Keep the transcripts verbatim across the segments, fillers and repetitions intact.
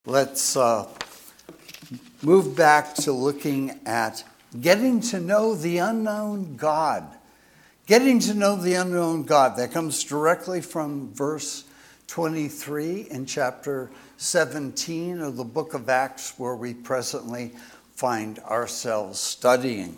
let's uh, move back to looking at getting to know the unknown God. Getting to know the unknown God. That comes directly from verse twenty-three in chapter seventeen of the book of Acts, where we presently find ourselves studying.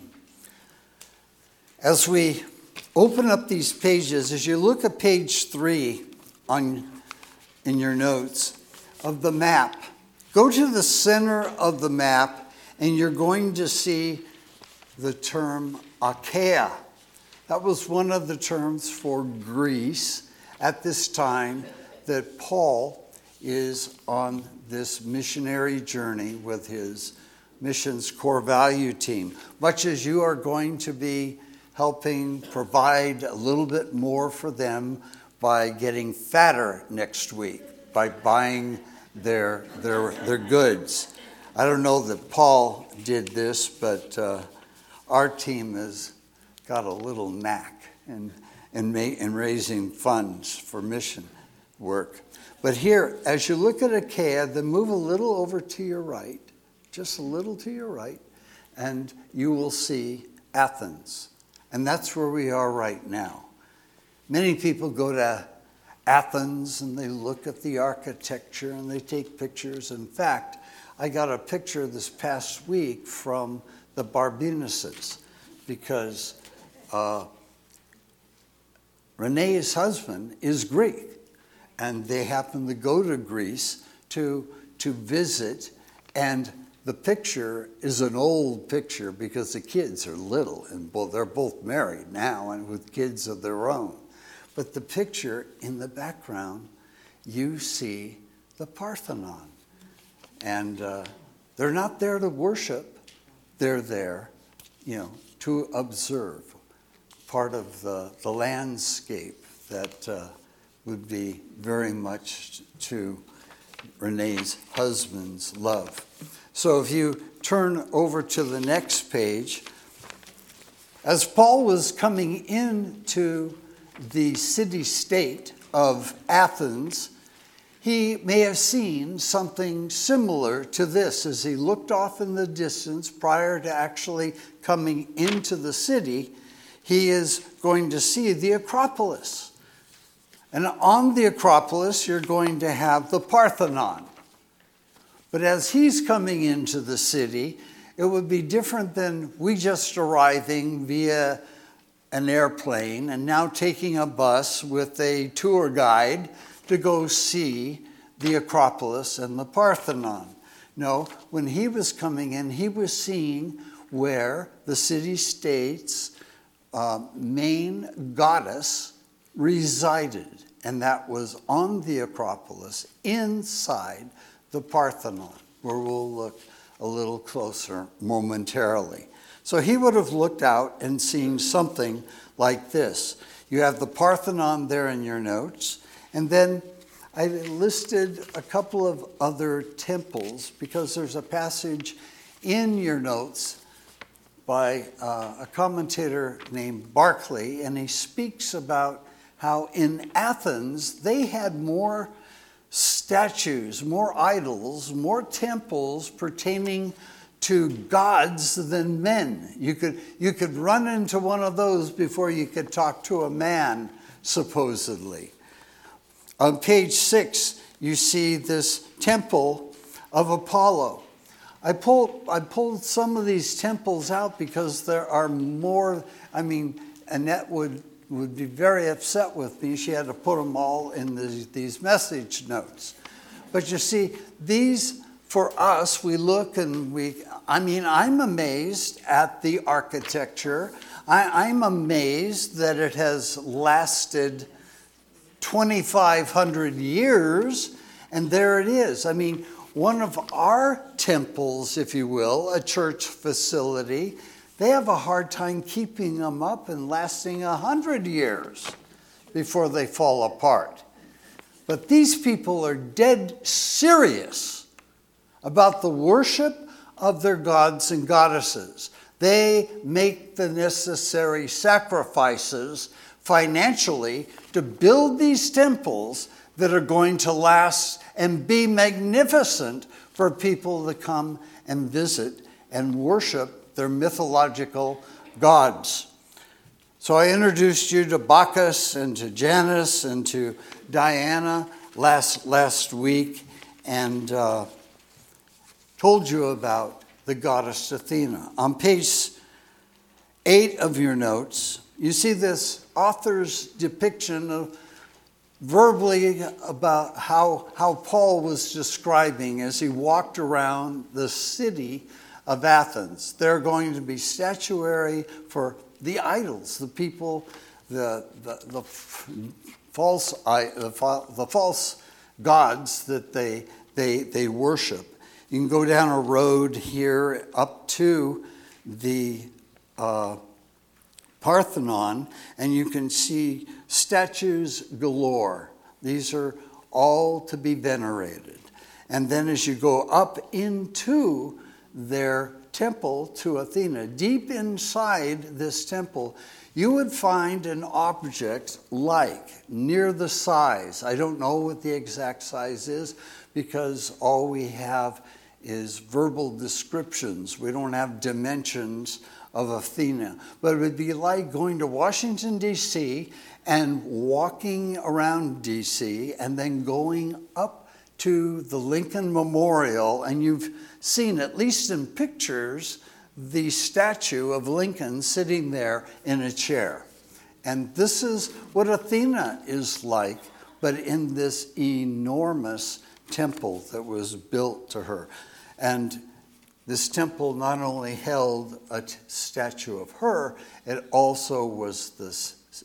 As we open up these pages, as you look at page three on in your notes of the map, go to the center of the map and you're going to see the term Achaia. That was one of the terms for Greece at this time that Paul is on this missionary journey with his missions core value team. Much as you are going to be helping provide a little bit more for them by getting fatter next week, by buying their their their goods. I don't know that Paul did this, but uh, our team has got a little knack in in, ma- in raising funds for mission work. But here, as you look at Achaia, then move a little over to your right, just a little to your right, and you will see Athens. And that's where we are right now. Many people go to Athens and they look at the architecture and they take pictures. In fact, I got a picture this past week from the Barbinuses because uh, Renee's husband is Greek. And they happen to go to Greece to, to visit. And the picture is an old picture because the kids are little and both, they're both married now and with kids of their own. But the picture in the background, you see the Parthenon. And uh, they're not there to worship. They're there, you know, to observe part of the, the landscape that uh, would be very much to Renee's husband's love. So if you turn over to the next page, as Paul was coming into the city-state of Athens, he may have seen something similar to this as he looked off in the distance prior to actually coming into the city. He is going to see the Acropolis. And on the Acropolis, you're going to have the Parthenon. But as he's coming into the city, it would be different than we just arriving via an airplane and now taking a bus with a tour guide to go see the Acropolis and the Parthenon. No, when he was coming in, he was seeing where the city-state's uh, main goddess resided. And that was on the Acropolis, inside the Parthenon, where we'll look a little closer momentarily. So he would have looked out and seen something like this. You have the Parthenon there in your notes. And then I listed a couple of other temples because there's a passage in your notes by uh, a commentator named Barclay, and he speaks about how in Athens they had more statues, more idols, more temples pertaining to gods than men. You could, you could run into one of those before you could talk to a man, supposedly. On page six, you see this temple of Apollo. I pulled, I pulled some of these temples out because there are more. I mean, Annette would would be very upset with me. She had to put them all in the, these message notes. But you see, these, for us, we look and we, I mean, I'm amazed at the architecture. I, I'm amazed that it has lasted twenty-five hundred years, and there it is. I mean, one of our temples, if you will, a church facility, they have a hard time keeping them up and lasting a hundred years before they fall apart. But these people are dead serious about the worship of their gods and goddesses. They make the necessary sacrifices financially to build these temples that are going to last and be magnificent for people to come and visit and worship their mythological gods. So I introduced you to Bacchus and to Janus and to Diana last, last week, and uh, told you about the goddess Athena. On page eight of your notes, you see this author's depiction of verbally about how, how Paul was describing as he walked around the city of Athens. There are going to be statuary for the idols, the people, the, the, the false the, the false gods that they, they, they worship. You can go down a road here up to the uh, Parthenon, and you can see statues galore. These are all to be venerated. And then as you go up into their temple to Athena, deep inside this temple, you would find an object like, near the size. I don't know what the exact size is because all we have is verbal descriptions. We don't have dimensions of Athena. But it would be like going to Washington, D C and walking around D C and then going up to the Lincoln Memorial, and you've seen, at least in pictures, the statue of Lincoln sitting there in a chair. And this is what Athena is like, but in this enormous temple that was built to her. And this temple not only held a t- statue of her, it also was the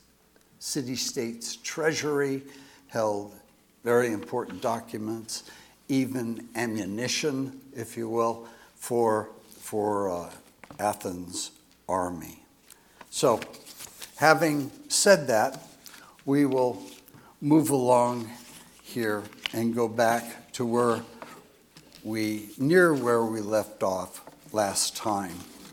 city-state's treasury, held very important documents, even ammunition, if you will, for, for uh, Athens' army. So, having said that, we will move along here and go back to where we, near where we left off last time.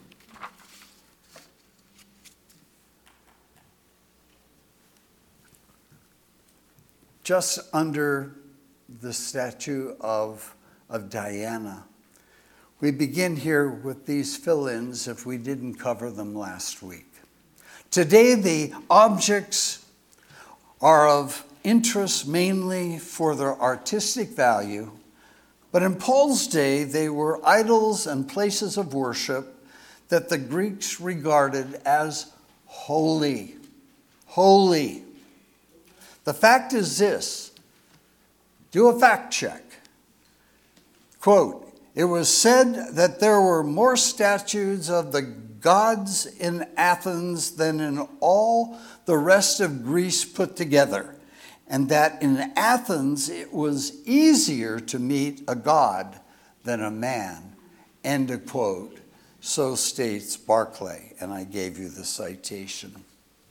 Just under the statue of, of Diana. We begin here with these fill-ins if we didn't cover them last week. Today, the objects are of interest mainly for their artistic value, but in Paul's day, they were idols and places of worship that the Greeks regarded as holy. Holy. The fact is this. Do a fact check. Quote, "It was said that there were more statues of the gods in Athens than in all the rest of Greece put together, and that in Athens it was easier to meet a god than a man." End of quote. So states Barclay, and I gave you the citation.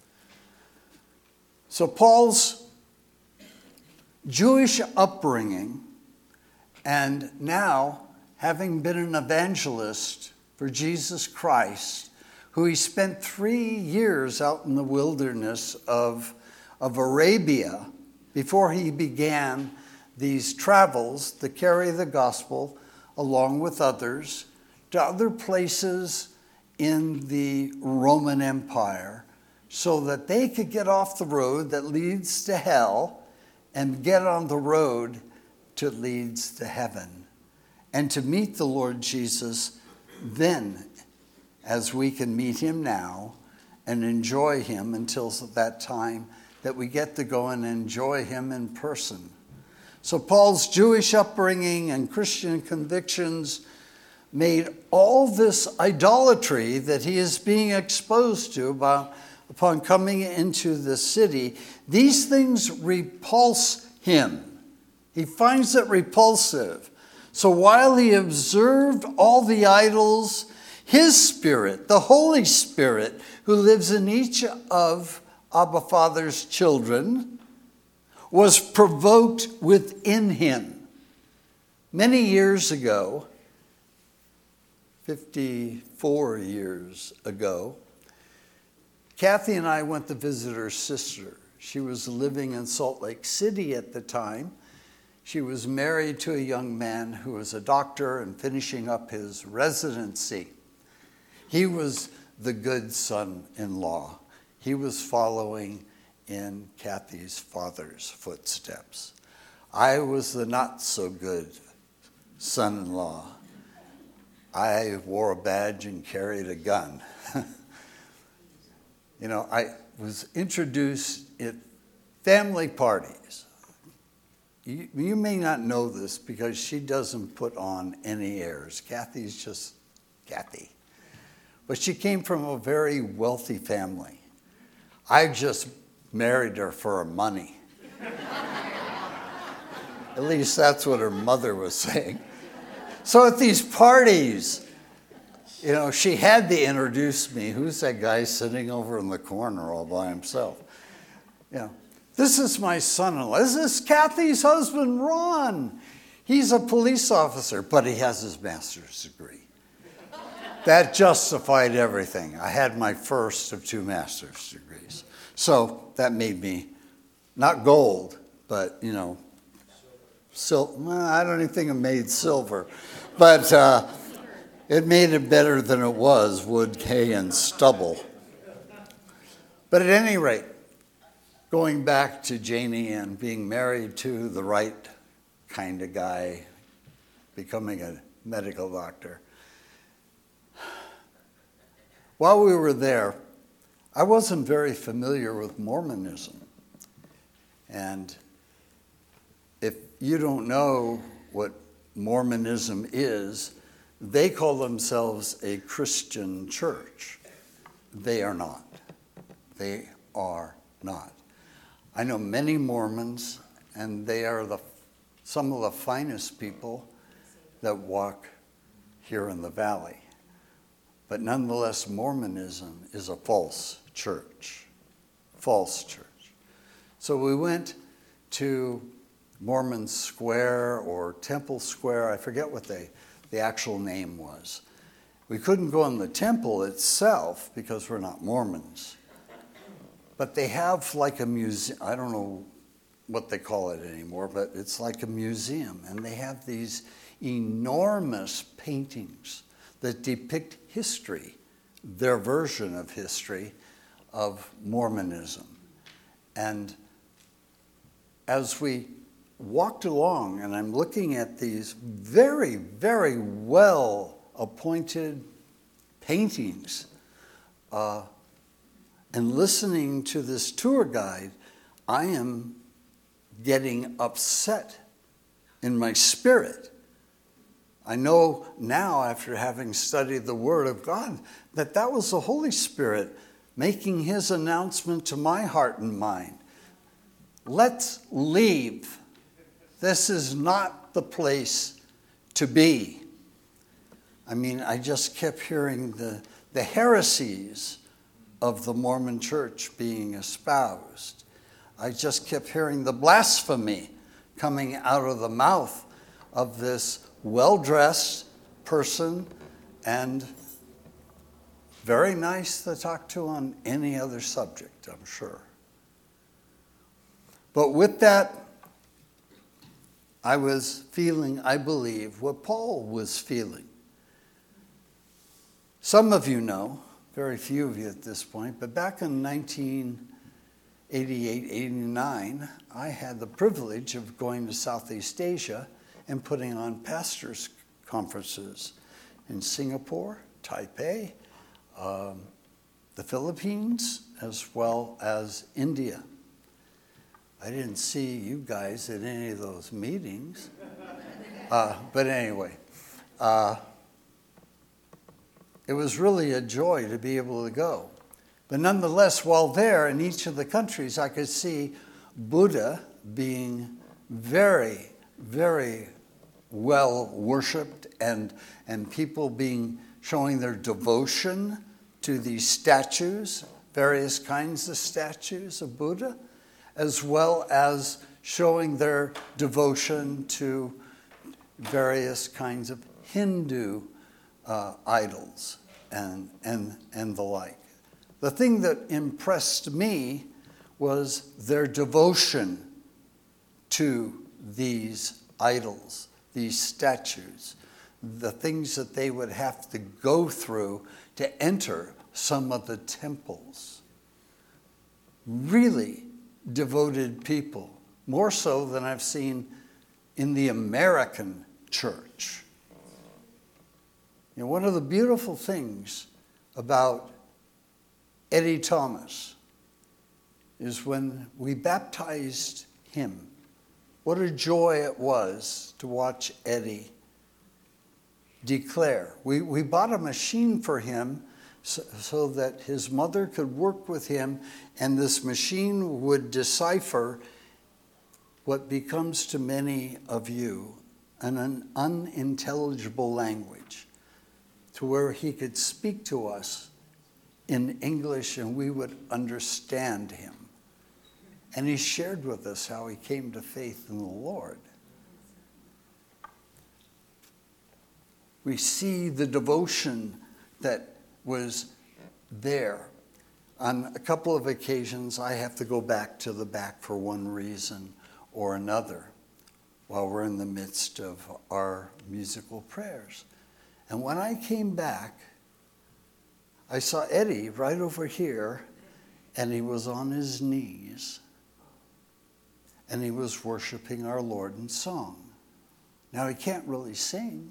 So Paul's Jewish upbringing, and now having been an evangelist for Jesus Christ, who he spent three years out in the wilderness of, of Arabia before he began these travels to carry the gospel along with others to other places in the Roman Empire so that they could get off the road that leads to hell and get on the road to leads to heaven, and to meet the Lord Jesus then, as we can meet him now and enjoy him until that time that we get to go and enjoy him in person. So Paul's Jewish upbringing and Christian convictions made all this idolatry that he is being exposed to about upon coming into the city, these things repulse him. He finds it repulsive. So while he observed all the idols, his Spirit, the Holy Spirit, who lives in each of Abba Father's children, was provoked within him. Many years ago, fifty-four years ago, Kathy and I went to visit her sister. She was living in Salt Lake City at the time. She was married to a young man who was a doctor and finishing up his residency. He was the good son-in-law. He was following in Kathy's father's footsteps. I was the not-so-good son-in-law. I wore a badge and carried a gun. You know, I was introduced at family parties. You, you may not know this because she doesn't put on any airs. Kathy's just Kathy. But she came from a very wealthy family. I just married her for her money. At least that's what her mother was saying. So at these parties, you know, she had to introduce me. Who's that guy sitting over in the corner all by himself? You know, this is my son-in-law. This is Kathy's husband, Ron. He's a police officer, but he has his master's degree. That justified everything. I had my first of two master's degrees. So that made me not gold, but, you know, sil- well, I don't even think it made silver. But uh, it made it better than it was, wood, hay, and stubble. But at any rate, going back to Janie and being married to the right kind of guy, becoming a medical doctor. While we were there, I wasn't very familiar with Mormonism. And if you don't know what Mormonism is, they call themselves a Christian church. They are not. They are not. I know many Mormons, and they are the, some of the finest people that walk here in the valley. But nonetheless, Mormonism is a false church. False church. So we went to Mormon Square or Temple Square. I forget what they, the actual name was. We couldn't go in the temple itself because we're not Mormons. But they have like a museum. I don't know what they call it anymore, but it's like a museum. And they have these enormous paintings that depict history, their version of history of Mormonism. And as we walked along, and I'm looking at these very, very well appointed paintings, uh, and listening to this tour guide, I am getting upset in my spirit. I know now, after having studied the Word of God, that that was the Holy Spirit making his announcement to my heart and mind. Let's leave. This is not the place to be. I mean, I just kept hearing the, the heresies of the Mormon church being espoused. I just kept hearing the blasphemy coming out of the mouth of this well-dressed person and very nice to talk to on any other subject, I'm sure. But with that, I was feeling, I believe, what Paul was feeling. Some of you know, very few of you at this point, but back in nineteen eighty-eight, eighty-nine, I had the privilege of going to Southeast Asia and putting on pastors' conferences in Singapore, Taipei, um, the Philippines, as well as India. I didn't see you guys at any of those meetings. Uh, but anyway, uh, it was really a joy to be able to go. But nonetheless, while there in each of the countries, I could see Buddha being very, very well worshipped, and, and people being showing their devotion to these statues, various kinds of statues of Buddha, as well as showing their devotion to various kinds of Hindu uh, idols and, and, and the like. The thing that impressed me was their devotion to these idols, these statues, the things that they would have to go through to enter some of the temples. Really devoted people, more so than I've seen in the American church. You know, one of the beautiful things about Eddie Thomas is when we baptized him, what a joy it was to watch Eddie declare. We, we bought a machine for him so, so that his mother could work with him, and this machine would decipher what becomes to many of you an, an unintelligible language, to where he could speak to us in English and we would understand him. And he shared with us how he came to faith in the Lord. We see the devotion that was there. On a couple of occasions, I have to go back to the back for one reason or another while we're in the midst of our musical prayers. And when I came back, I saw Eddie right over here, and he was on his knees, and he was worshiping our Lord in song. Now, he can't really sing,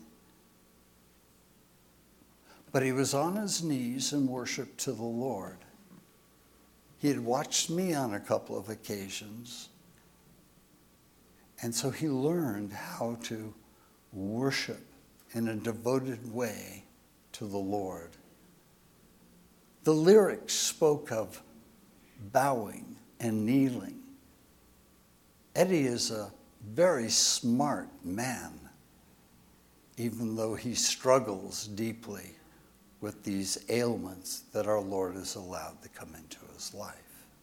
but he was on his knees and worshiped to the Lord. He had watched me on a couple of occasions, and so he learned how to worship in a devoted way to the Lord. The lyrics spoke of bowing and kneeling. Eddie is a very smart man, even though he struggles deeply with these ailments that our Lord has allowed to come into his life.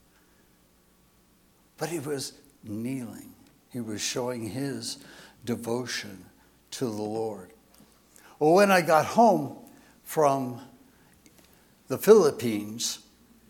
But he was kneeling. He was showing his devotion to the Lord. Well, when I got home from the Philippines,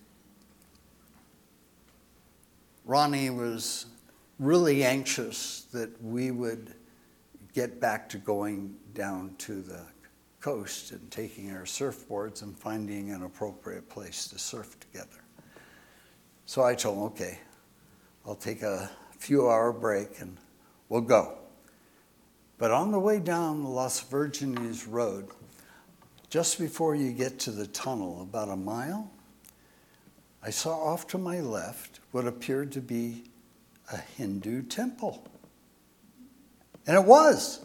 Ronnie was really anxious that we would get back to going down to the coast and taking our surfboards and finding an appropriate place to surf together. So I told him, okay, I'll take a few hour break and we'll go. But on the way down the Las Virgenes Road, just before you get to the tunnel, about a mile, I saw off to my left what appeared to be a Hindu temple. And it was.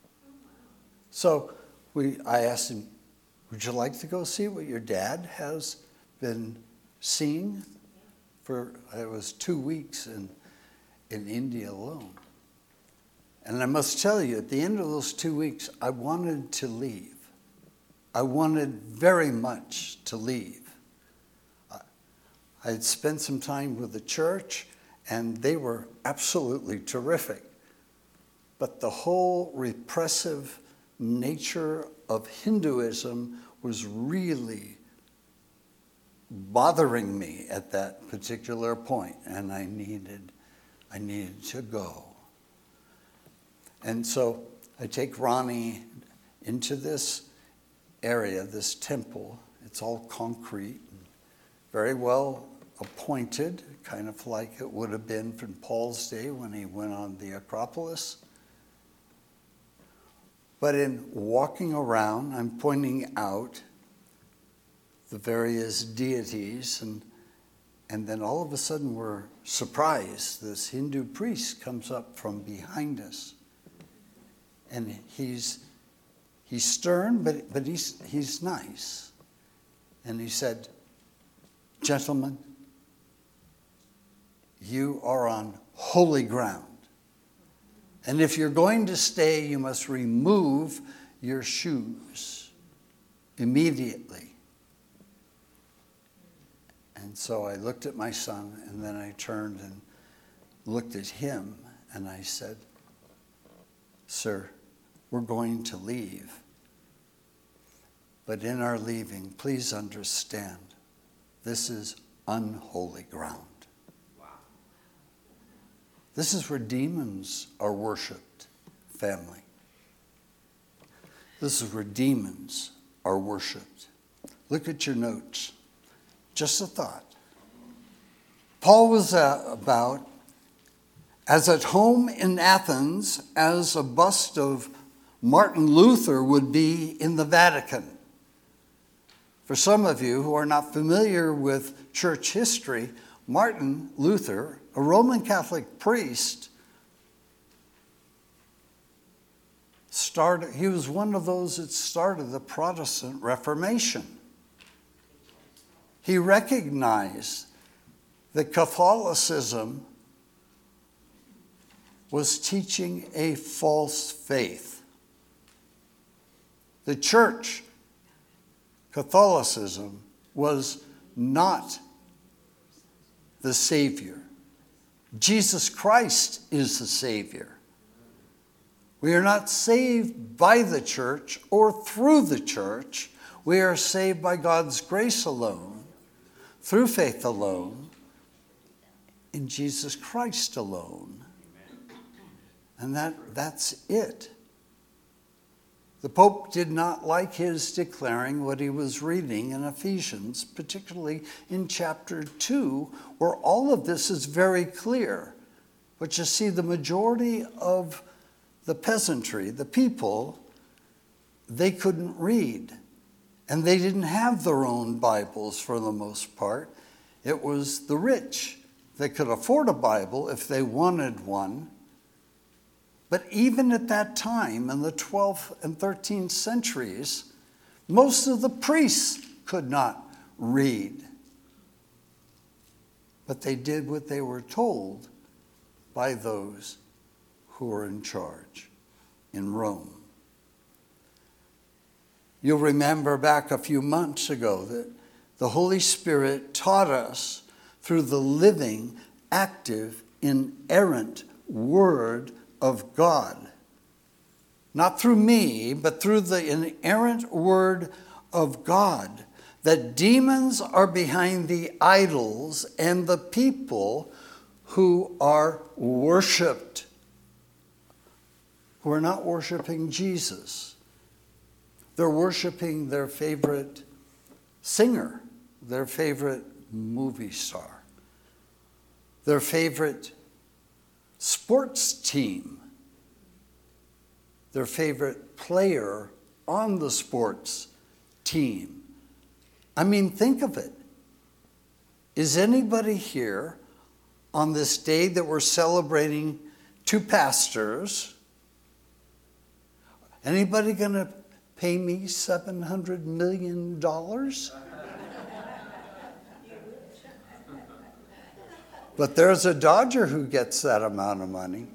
So we, I asked him, would you like to go see what your dad has been seeing for, it was two weeks in, in India alone. And I must tell you, at the end of those two weeks, I wanted to leave. I wanted very much to leave. I had spent some time with the church, and they were absolutely terrific. But the whole repressive nature of Hinduism was really bothering me at that particular point, and I needed, I needed to go. And so I take Ronnie into this area, this temple. It's all concrete, and very well appointed, kind of like it would have been from Paul's day when he went on the Acropolis. But in walking around, I'm pointing out the various deities, and and then all of a sudden we're surprised. This Hindu priest comes up from behind us. And he's he's stern, but but he's he's nice. And he said, "Gentlemen, you are on holy ground. And if you're going to stay, you must remove your shoes immediately." And so I looked at my son, and then I turned and looked at him, and I said, "Sir, we're going to leave. But in our leaving, please understand, this is unholy ground." Wow. This is where demons are worshipped, family. This is where demons are worshipped. Look at your notes. Just a thought. Paul was uh, about as at home in Athens as a bust of Martin Luther would be in the Vatican. For some of you who are not familiar with church history, Martin Luther, a Roman Catholic priest, started, he was one of those that started the Protestant Reformation. He recognized that Catholicism was teaching a false faith. The church, Catholicism, was not the Savior. Jesus Christ is the Savior. We are not saved by the church or through the church. We are saved by God's grace alone, through faith alone, in Jesus Christ alone. And that, that's it. The Pope did not like his declaring what he was reading in Ephesians, particularly in chapter two, where all of this is very clear. But you see, the majority of the peasantry, the people, they couldn't read. And they didn't have their own Bibles for the most part. It was the rich that could afford a Bible if they wanted one. But even at that time, in the twelfth and thirteenth centuries, most of the priests could not read. But they did what they were told by those who were in charge in Rome. You'll remember back a few months ago that the Holy Spirit taught us through the living, active, inerrant Word of God. Not through me, but through the inerrant Word of God, that demons are behind the idols and the people who are worshipped, who are not worshiping Jesus. They're worshiping their favorite singer, their favorite movie star, their favorite sports team, their favorite player on the sports team. I mean, think of it. Is anybody here on this day that we're celebrating two pastors, anybody going to pay me seven hundred million dollars? But there's a Dodger who gets that amount of money.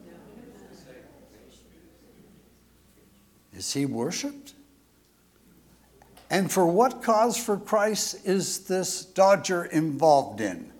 Is he worshiped? And for what cause for Christ is this Dodger involved in?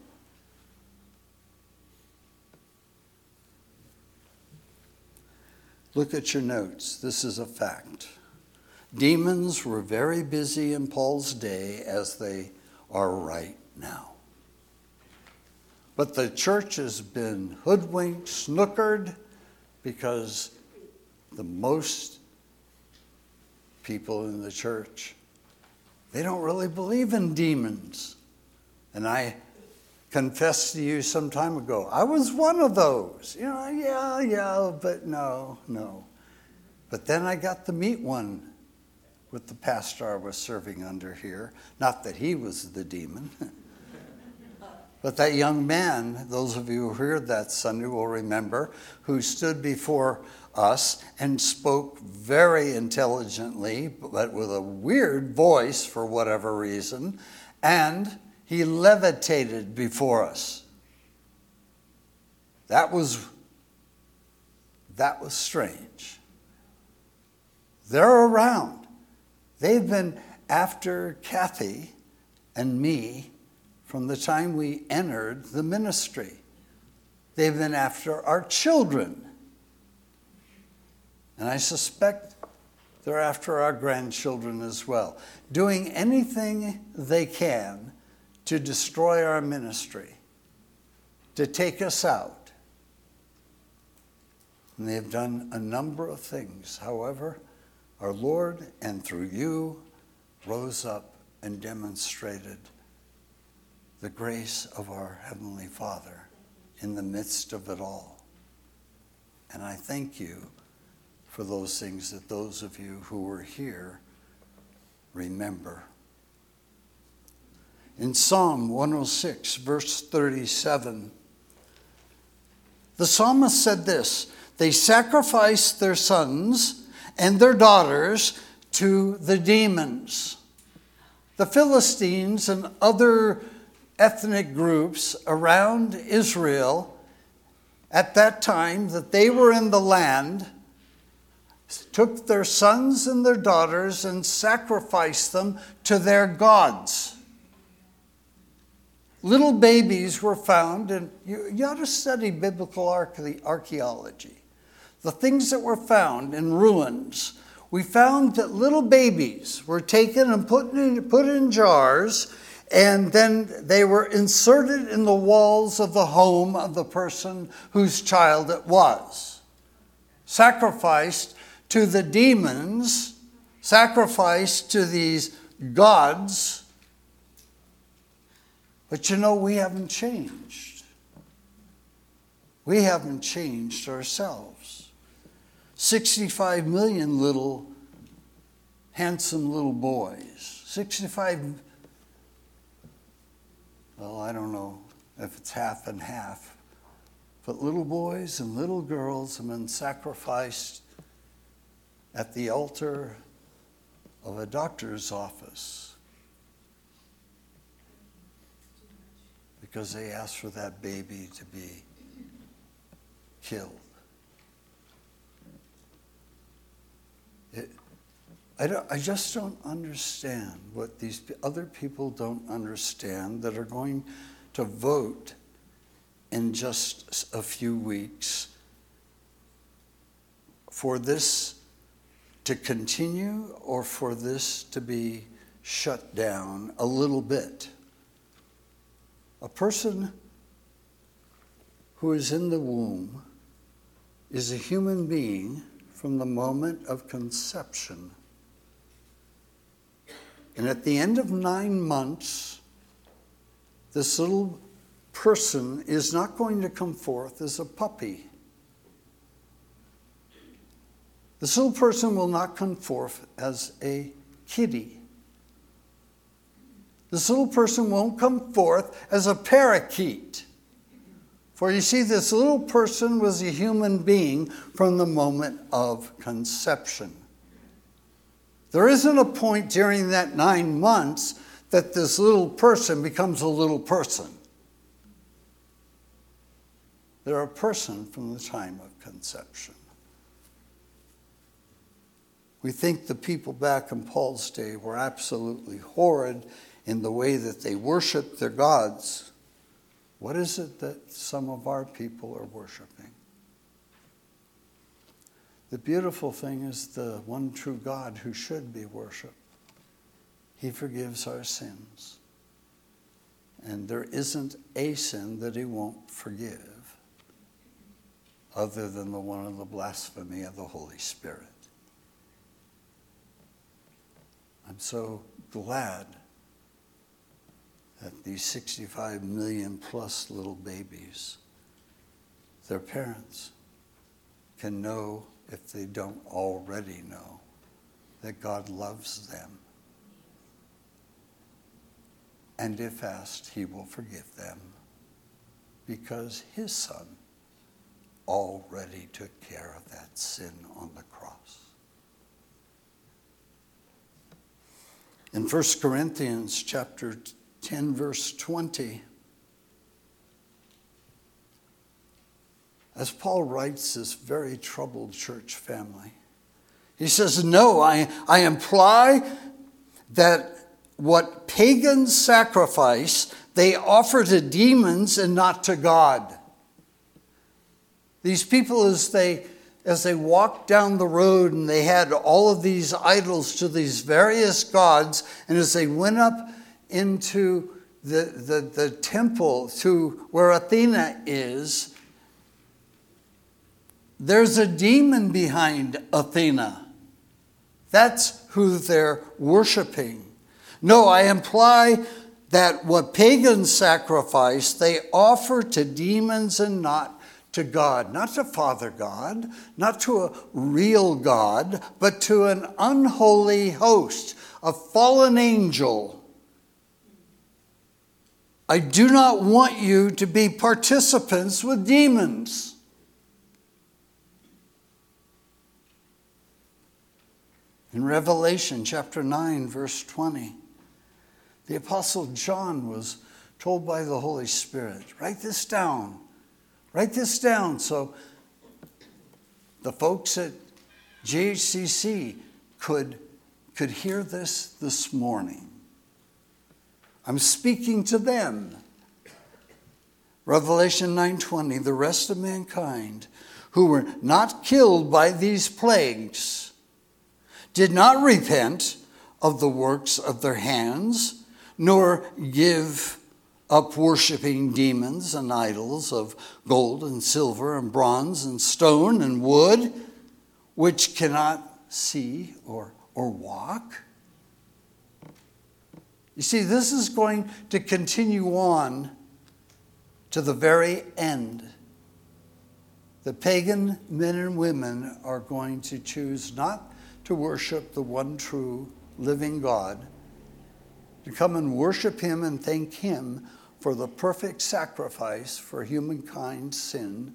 Look at your notes. This is a fact. Demons were very busy in Paul's day, as they are right now. But the church has been hoodwinked, snookered, because the most people in the church, they don't really believe in demons. And I confessed to you some time ago, I was one of those. You know, yeah, yeah, but no, no. But then I got to meet one with the pastor I was serving under here. Not that he was the demon. But that young man, those of you who heard that Sunday will remember, who stood before us and spoke very intelligently, but with a weird voice for whatever reason, and he levitated before us. That was, that was strange. They're around. They've been after Kathy and me from the time we entered the ministry. They've been after our children. And I suspect they're after our grandchildren as well, doing anything they can to destroy our ministry, to take us out. And they have done a number of things. However, our Lord, and through you, rose up and demonstrated the grace of our Heavenly Father in the midst of it all. And I thank you for those things that those of you who were here remember. In Psalm one oh six, verse thirty-seven, the psalmist said this: they sacrificed their sons and their daughters to the demons. The Philistines and other ethnic groups around Israel at that time that they were in the land took their sons and their daughters and sacrificed them to their gods. Little babies were found, and you, you ought to study biblical archae- archaeology. The things that were found in ruins, we found that little babies were taken and put in, put in jars, and then they were inserted in the walls of the home of the person whose child it was. Sacrificed to the demons, sacrificed to these gods. But you know, we haven't changed. We haven't changed ourselves. sixty-five million little, handsome little boys. sixty-five, well, I don't know if it's half and half. But little boys and little girls have been sacrificed at the altar of a doctor's office because they asked for that baby to be killed. It, I, don't, I just don't understand what these other people don't understand that are going to vote in just a few weeks for this to continue or for this to be shut down a little bit. A person who is in the womb is a human being from the moment of conception. And at the end of nine months, this little person is not going to come forth as a puppy. This little person will not come forth as a kitty. This little person won't come forth as a parakeet. For you see, this little person was a human being from the moment of conception. There isn't a point during that nine months that this little person becomes a little person. They're a person from the time of conception. We think the people back in Paul's day were absolutely horrid in the way that they worshiped their gods. What is it that some of our people are worshiping? The beautiful thing is the one true God who should be worshiped. He forgives our sins. And there isn't a sin that he won't forgive other than the one of the blasphemy of the Holy Spirit. I'm so glad that these sixty-five million plus little babies, their parents, can know, if they don't already know, that God loves them. And if asked, he will forgive them because his son already took care of that sin on the cross. In First Corinthians chapter ten, verse twenty, as Paul writes this very troubled church family, he says, no, I, I imply that what pagans sacrifice, they offer to demons and not to God. These people, as they as they walked down the road and they had all of these idols to these various gods, and as they went up into the, the, the temple to where Athena is, there's a demon behind Athena. That's who they're worshiping. No, I imply that what pagans sacrifice, they offer to demons and not to God. Not to Father God, not to a real God, but to an unholy host, a fallen angel. I do not want you to be participants with demons. In Revelation chapter nine, verse twenty, the Apostle John was told by the Holy Spirit, write this down. Write this down so the folks at G H C C could, could hear this this morning. I'm speaking to them. Revelation nine twenty, the rest of mankind who were not killed by these plagues did not repent of the works of their hands, nor give up worshiping demons and idols of gold and silver and bronze and stone and wood, which cannot see or, or walk. You see, this is going to continue on to the very end. The pagan men and women are going to choose not to worship the one true living God, to come and worship him and thank him for the perfect sacrifice for humankind's sin.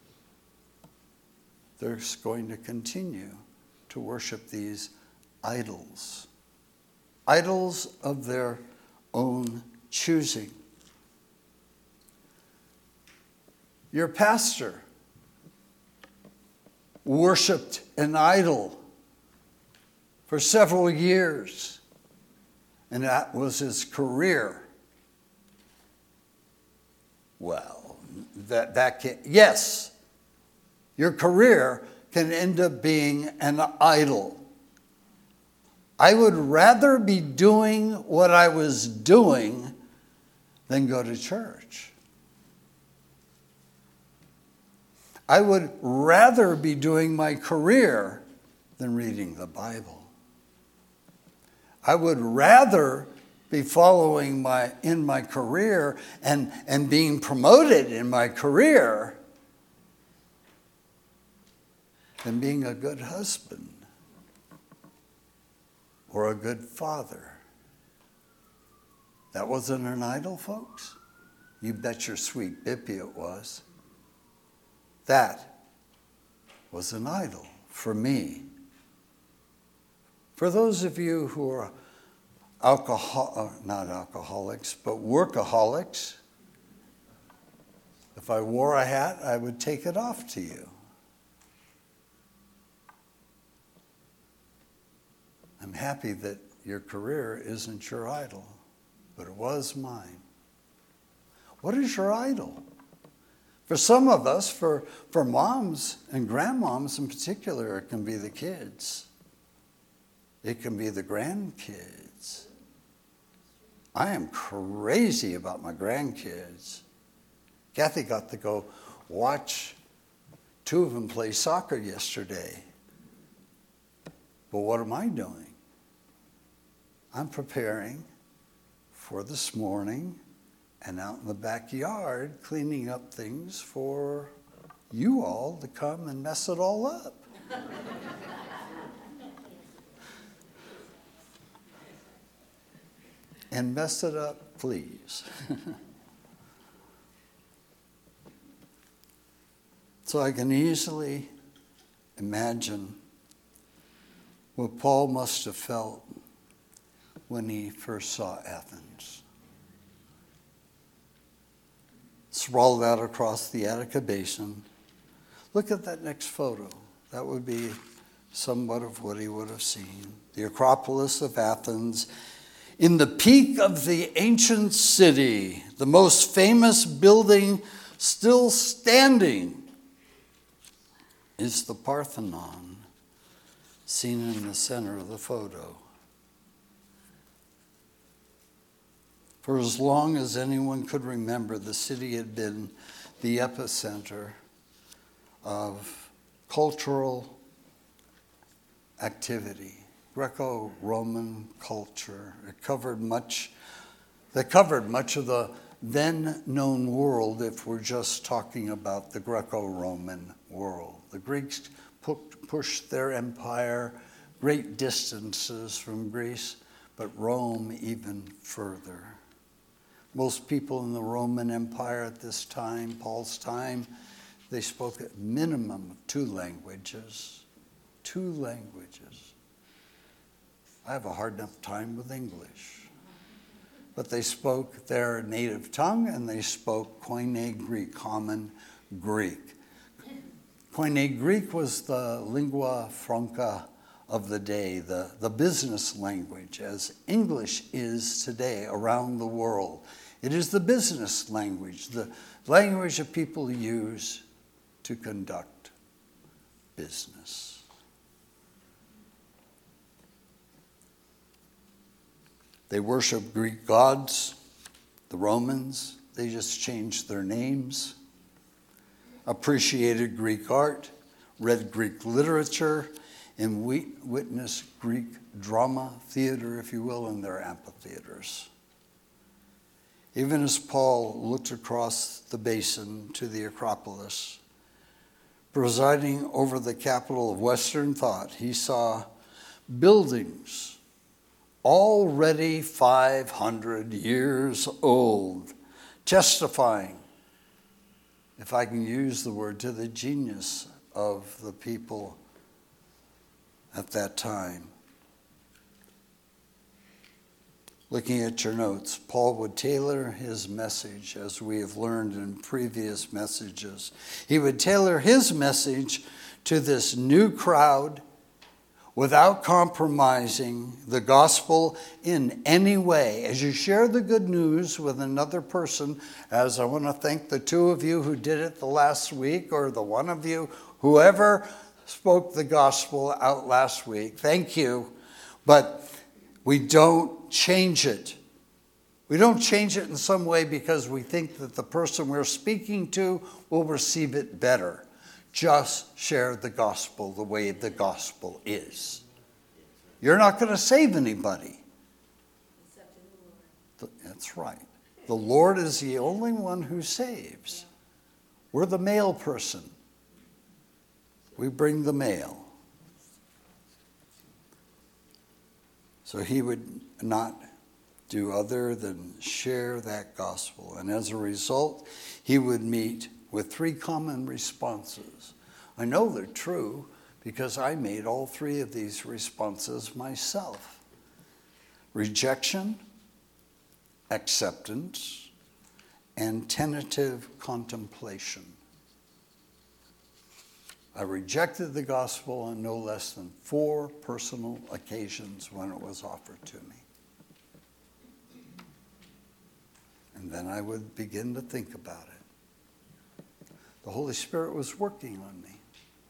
They're going to continue to worship these idols, idols of their own choosing. Your pastor worshiped an idol for several years, and that was his career. Well, that, that can, yes, your career can end up being an idol. I would rather be doing what I was doing than go to church. I would rather be doing my career than reading the Bible. I would rather be following my in my career and, and being promoted in my career than being a good husband or a good father. That wasn't an idol, folks? You bet your sweet bippy it was. That was an idol for me. For those of you who are alcohol, not alcoholics, but workaholics, if I wore a hat, I would take it off to you. I'm happy that your career isn't your idol, but it was mine. What is your idol? For some of us, for, for moms and grandmoms in particular, it can be the kids. It can be the grandkids. I am crazy about my grandkids. Kathy got to go watch two of them play soccer yesterday. But what am I doing? I'm preparing for this morning and out in the backyard cleaning up things for you all to come and mess it all up. And mess it up, please. So I can easily imagine what Paul must have felt when he first saw Athens. Sprawled out across the Attica Basin. Look at that next photo. That would be somewhat of what he would have seen. The Acropolis of Athens. In the peak of the ancient city, the most famous building still standing is the Parthenon, seen in the center of the photo. For as long as anyone could remember, the city had been the epicenter of cultural activity, Greco-Roman culture. It covered much, they covered much of the then known world if we're just talking about the Greco-Roman world. The Greeks pu- pushed their empire great distances from Greece, but Rome even further. Most people in the Roman Empire at this time, Paul's time, they spoke at minimum of two languages. Two languages. I have a hard enough time with English. But they spoke their native tongue and they spoke Koine Greek, common Greek. Koine Greek was the lingua franca of the day, the, the business language, as English is today around the world. It is the business language, the language that people use to conduct business. They worship Greek gods. The Romans, they just changed their names. Appreciated Greek art, read Greek literature, and we witnessed Greek drama, theater, if you will, in their amphitheaters. Even as Paul looked across the basin to the Acropolis, presiding over the capital of Western thought, he saw buildings already five hundred years old, testifying, if I can use the word, to the genius of the people at that time. Looking at your notes, Paul would tailor his message, as we have learned in previous messages. He would tailor his message to this new crowd without compromising the gospel in any way. As you share the good news with another person, as I want to thank the two of you who did it the last week, or the one of you, whoever spoke the gospel out last week, thank you. But we don't change it. We don't change it in some way because we think that the person we're speaking to will receive it better. Just share the gospel the way the gospel is. You're not going to save anybody. Except in the Lord. That's right. The Lord is the only one who saves. We're the mail person. We bring the mail. So he would not do other than share that gospel. And as a result, he would meet with three common responses. I know they're true because I made all three of these responses myself. Rejection, acceptance, and tentative contemplation. I rejected the gospel on no less than four personal occasions when it was offered to me. And then I would begin to think about it. The Holy Spirit was working on me.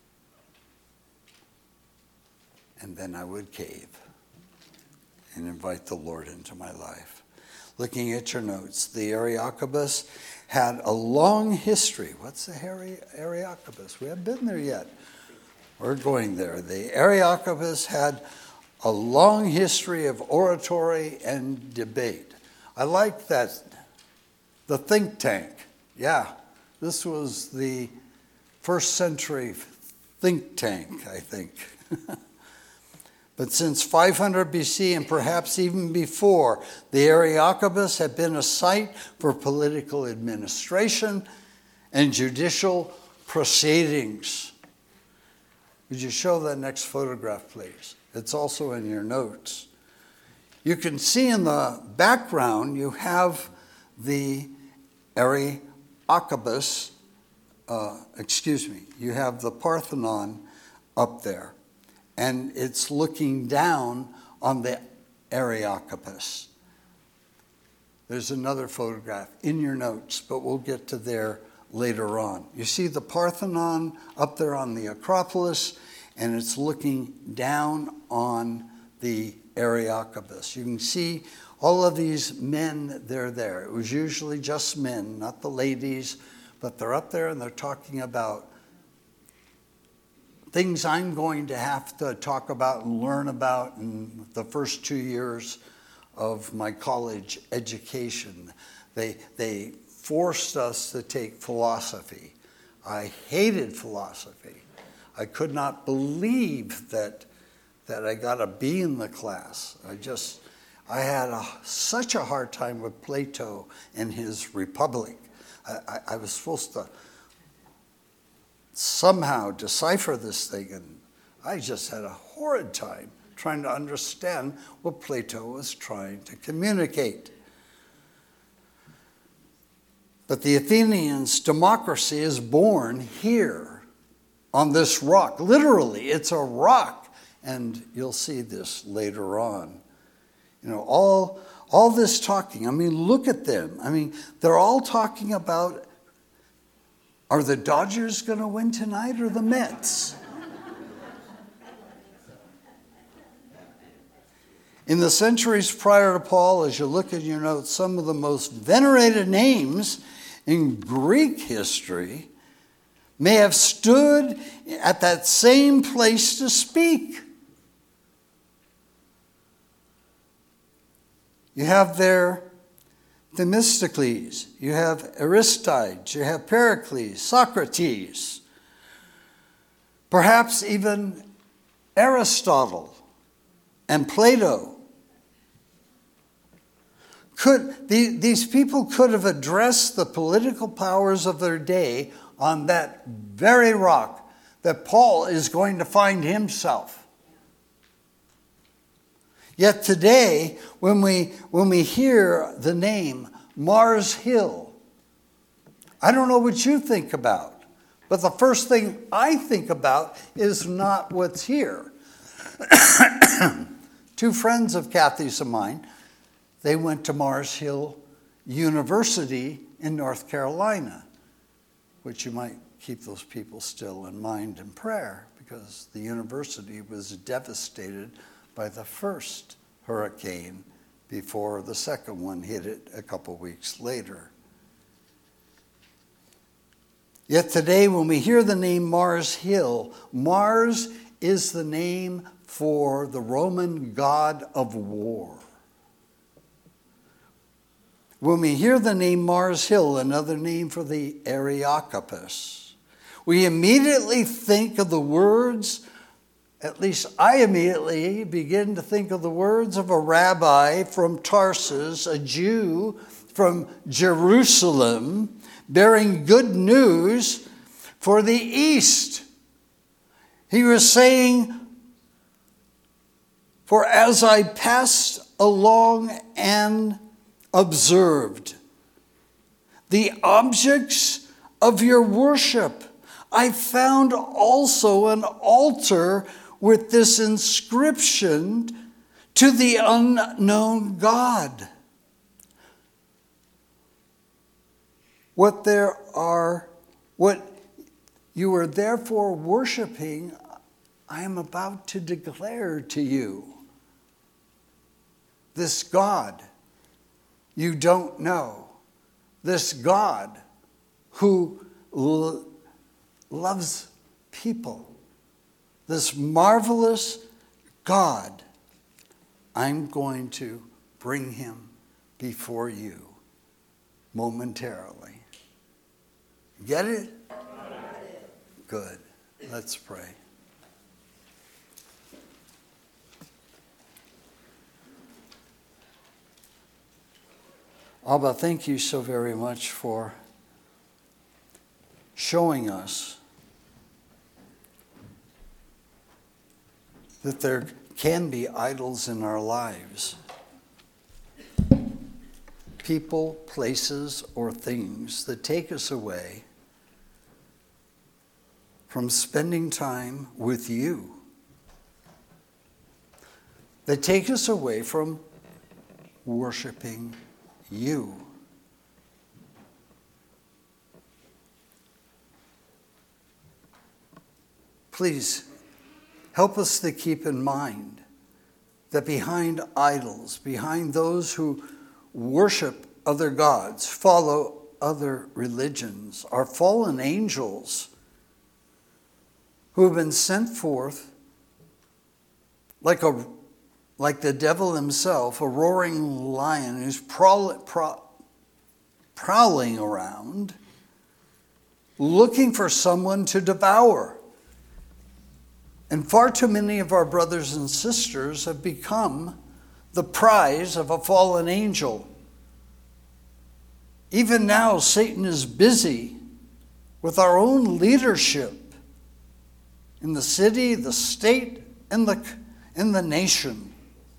And then I would cave and invite the Lord into my life. Looking at your notes, the Areopagus had a long history. What's the Areopagus? We haven't been there yet. We're going there. The Areopagus had a long history of oratory and debate. I like that. The think tank. Yeah, this was the first century think tank, I think. But since five hundred B C and perhaps even before, the Areopagus had been a site for political administration and judicial proceedings. Would you show that next photograph, please? It's also in your notes. You can see in the background, you have the Areopagus, uh, excuse me, you have the Parthenon up there. And it's looking down on the Areopagus. There's another photograph in your notes, but we'll get to there later on. You see the Parthenon up there on the Acropolis, and it's looking down on the Areopagus. You can see all of these men, they're there. It was usually just men, not the ladies, but they're up there and they're talking about things I'm going to have to talk about and learn about in the first two years of my college education. They, they forced us to take philosophy. I hated philosophy. I could not believe that, that I got a B in the class. I just, I had a, such a hard time with Plato and his Republic. I, I, I was supposed to somehow decipher this thing, and I just had a horrid time trying to understand what Plato was trying to communicate. But the Athenians' democracy is born here on this rock. Literally, it's a rock, and you'll see this later on. You know, all, all this talking, I mean, look at them. I mean, they're all talking about, are the Dodgers going to win tonight or the Mets? In the centuries prior to Paul, as you look at your notes, some of the most venerated names in Greek history may have stood at that same place to speak. You have there Themistocles, you have Aristides, you have Pericles, Socrates, perhaps even Aristotle and Plato. Could, the, these people could have addressed the political powers of their day on that very rock that Paul is going to find himself. Yet today, when we, when we hear the name Mars Hill, I don't know what you think about, but the first thing I think about is not what's here. Two friends of Kathy's of mine, they went to Mars Hill University in North Carolina, which you might keep those people still in mind in prayer, because the university was devastated by the first hurricane before the second one hit it a couple weeks later. Yet today, when we hear the name Mars Hill, Mars is the name for the Roman god of war. When we hear the name Mars Hill, another name for the Areopagus, we immediately think of the words, at least I immediately begin to think of the words of a rabbi from Tarsus, a Jew from Jerusalem, bearing good news for the East. He was saying, "For as I passed along and observed the objects of your worship, I found also an altar with this inscription, to the unknown God." What there are, what you are therefore worshiping, I am about to declare to you. This God you don't know, this God who l- loves people, this marvelous God, I'm going to bring him before you momentarily. Get it? Good. Let's pray. Abba, thank you so very much for showing us that there can be idols in our lives. People, places, or things that take us away from spending time with you. That take us away from worshiping you. Please help us to keep in mind that behind idols, behind those who worship other gods, follow other religions, are fallen angels who have been sent forth like a like the devil himself, a roaring lion who's prowl, prowl, prowling around, looking for someone to devour. And far too many of our brothers and sisters have become the prize of a fallen angel. Even now, Satan is busy with our own leadership in the city, the state, and the, and the nation.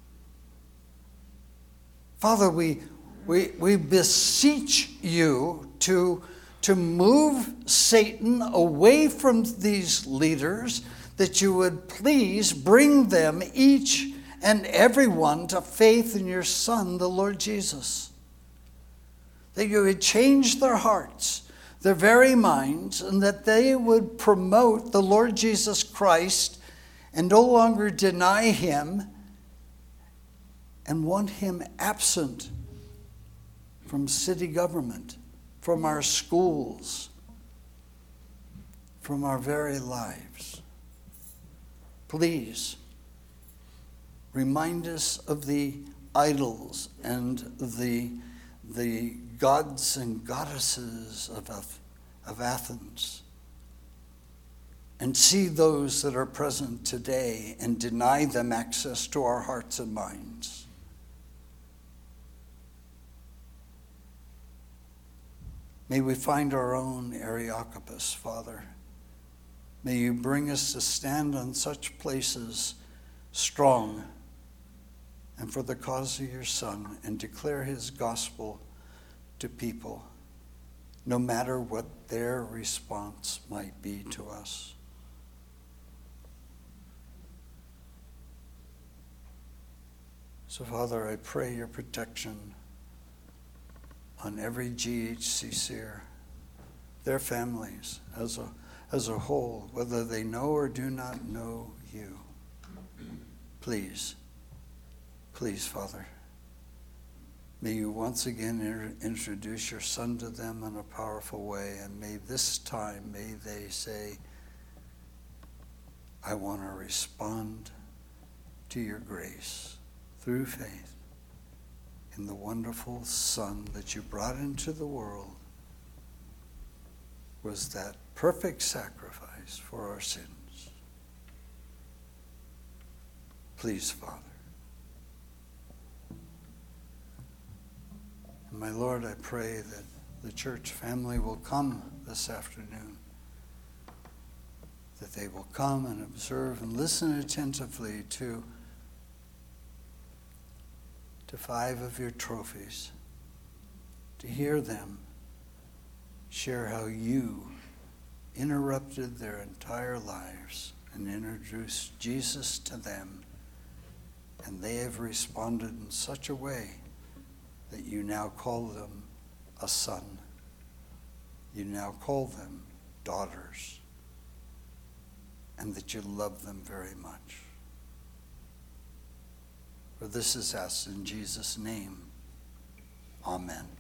Father, we, we, we beseech you to, to move Satan away from these leaders, that you would please bring them, each and everyone, to faith in your Son, the Lord Jesus. That you would change their hearts, their very minds, and that they would promote the Lord Jesus Christ and no longer deny him and want him absent from city government, from our schools, from our very lives. Please remind us of the idols and the, the gods and goddesses of, of Athens, and see those that are present today and deny them access to our hearts and minds. May we find our own Areopagus, Father. May you bring us to stand on such places strong and for the cause of your Son, and declare his gospel to people, no matter what their response might be to us. So, Father, I pray your protection on every G H C seer, their families as a, as a whole, whether they know or do not know you. Please, please, Father, may you once again inter- introduce your Son to them in a powerful way, and may this time, may they say, I want to respond to your grace through faith in the wonderful Son that you brought into the world, was that perfect sacrifice for our sins. Please, Father. And my Lord, I pray that the church family will come this afternoon, that they will come and observe and listen attentively to to five of your trophies, to hear them share how you interrupted their entire lives and introduced Jesus to them, and they have responded in such a way that you now call them a son. You now call them daughters, and that you love them very much. For this is asked in Jesus' name. Amen.